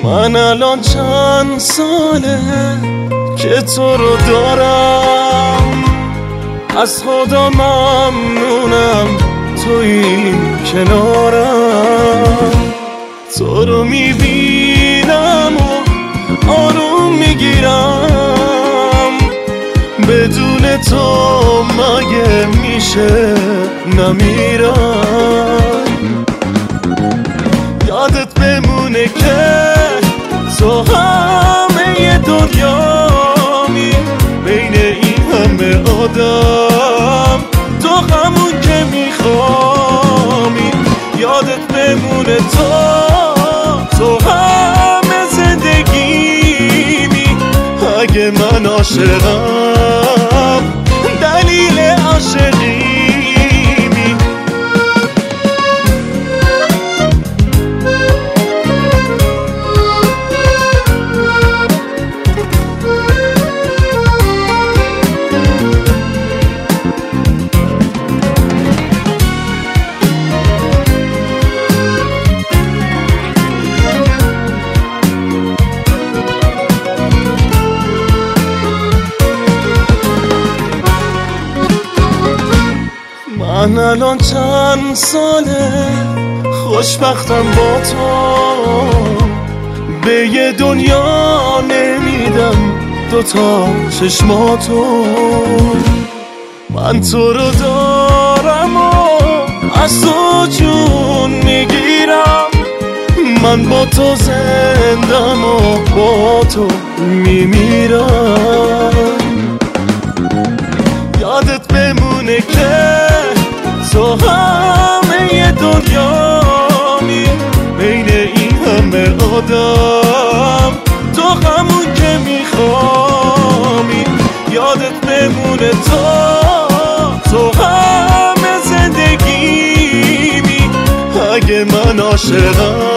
من الان چند ساله که تو رو دارم، از خدا ممنونم توی کنارم. تو رو میبینم و آروم میگیرم، بدون تو مگه میشه نمیرم. یادت بمونه که تو همه دنیامی، بین این همه آدم تو همون که میخوامی. یادت بمونه تو همه زندگیمی. اگه من عاشقم دلیل عاشقیمی. من الان چند ساله خوشبختم با تو، به یه دنیا نمیدم دوتا چشماتو. من تو رو دارم و از تو جون میگیرم، من با تو زندم و با تو میمیرم. یادت بمونه که تو همه دنیامی، بین این همه آدم تو همون که میخوامی. یادت بمونه تو همه زندگیمی. اگه من عاشقم